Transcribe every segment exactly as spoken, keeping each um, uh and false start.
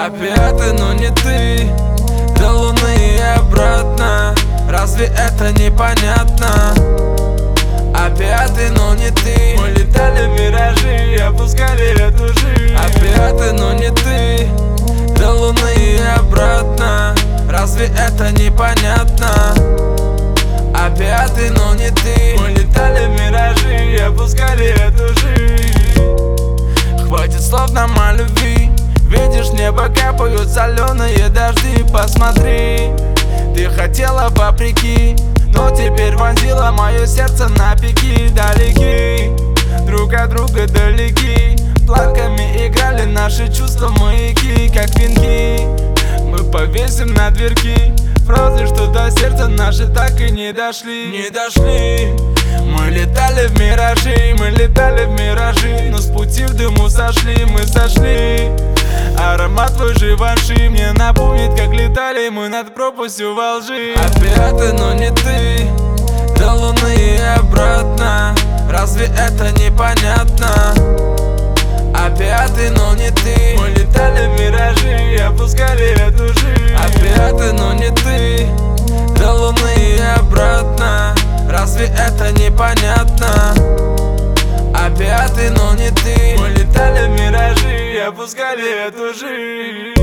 Опять, но не ты. До луны и обратно. Разве это непонятно? Опять, но не ты. Мы летали в миражи, опускали эту жизнь. Опять, но не ты. До луны и обратно. Разве это непонятно? Опять, но не ты. Мы летали в миражи, опускали эту жизнь. Хватит слов нам о любви. Видишь, небо капают соленые дожди. Посмотри, ты хотела вопреки, но теперь вонзила мое сердце на пики. Далеки, друг от друга далеки. Планками играли наши чувства маяки, как венки. Мы повесим на дверки фразы, что до сердца наши так и не дошли. Не дошли. Мы летали в миражи, мы летали в миражи, но с пути в дыму сошли, мы сошли. Аромат твой живанши мне напомнит, как летали мы над пропастью во лжи. Опять, но не ты. До луны и обратно. Разве это непонятно? Опять, но не ты. Мы летали в миражи, опускали эту жизнь. Опять, но не ты. До луны и обратно. Разве это непонятно? Опять, но не ты. Мы летали в миражи, опускали эту жизнь.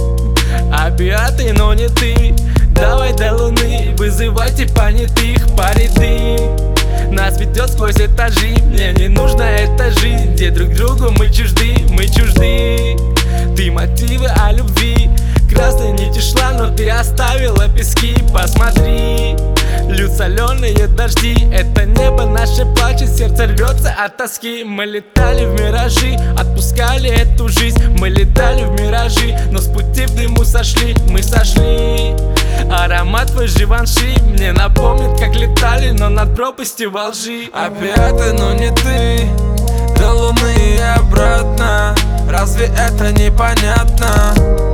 Опять, но не ты. Давай до луны, вызывайте понятых по ряды. Нас ведет сквозь этажи. Мне не нужна эта жизнь, где друг другу мы чужды, мы чужды. Ты мотивы о любви, красной нити шла, но ты оставила пески. Посмотри, льют соленые дожди. Это небо наше плачет, сердце рвется от тоски. Мы летали в миражи, отпускали эту жизнь. Мы летали в миражи, но с пути в дыму сошли, мы сошли. Аромат твой живанши мне напомнит, как летали, но над пропастью во лжи. Опять, но не ты. До луны и обратно. Разве это непонятно?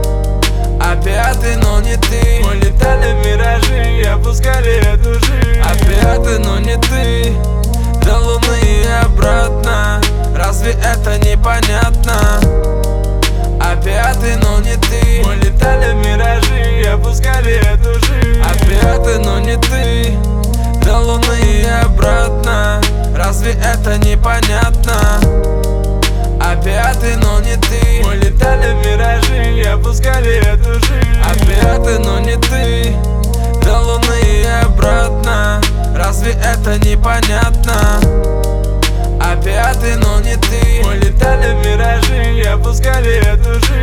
Опять, но не ты. Мы летали в миражи, опускали эту жизнь. Опять, но не ты. До луны и обратно. Разве это непонятно? Опять, но не ты. Мы летали в миражи, опускали эту жизнь. Опять, но не ты. До луны и обратно. Разве это непонятно? Опять, но не ты. Мы летали в миражи, опускали эту жизнь. Опять, но не ты. До луны и обратно. Разве это непонятно? Опять, но не ты. Мы летали в миражи, опускали эту жизнь.